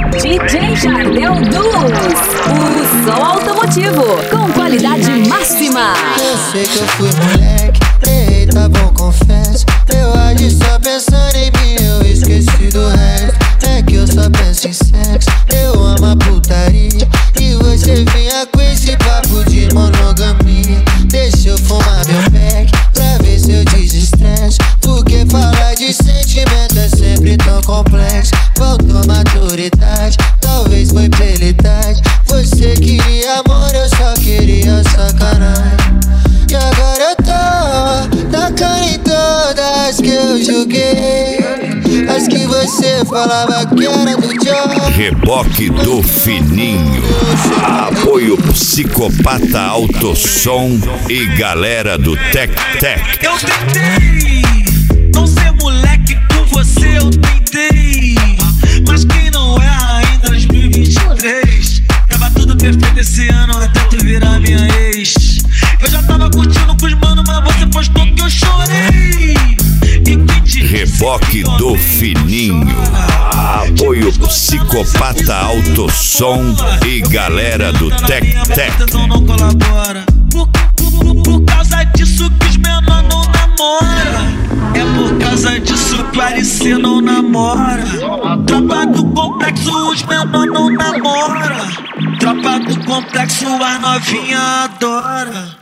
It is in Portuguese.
DJ Jardel Duos, o som automotivo com qualidade máxima. Eu sei que eu fui moleque, errei, tá bom, confesso. Eu agi só pensando em mim, eu esqueci do resto. É que eu só penso em sexo, eu amo a putaria. E você vinha com esse papo de monogamia. Deixa eu fumar meu pack, pra ver se eu desestresso. Porque falar de sentimento é sempre tão complexo. Faltou maturidade, talvez foi pela idade. Você queria amor, eu só queria sacanagem. E agora eu tô tacando em todas que eu julguei. As que você falava que era do Joe. Reboque do Fininho. Apoio Psicopata Autosom e galera do Tec Tec. Eu tentei não ser moleque com você, eu tentei. Mas quem não erra ainda em 2023. Tava tudo perfeito esse ano até tu virar minha ex. Eu já tava curtindo com os manos, mas você postou que eu chorei. Reboque do Fininho. Apoio Psicopata Autosom e galera do Tec Tec. Não colabora. Por causa disso que os menor não namora. É por causa disso que o Aricê não namora. Tropa do complexo, os menor não namora. Tropa do complexo, a novinha adora.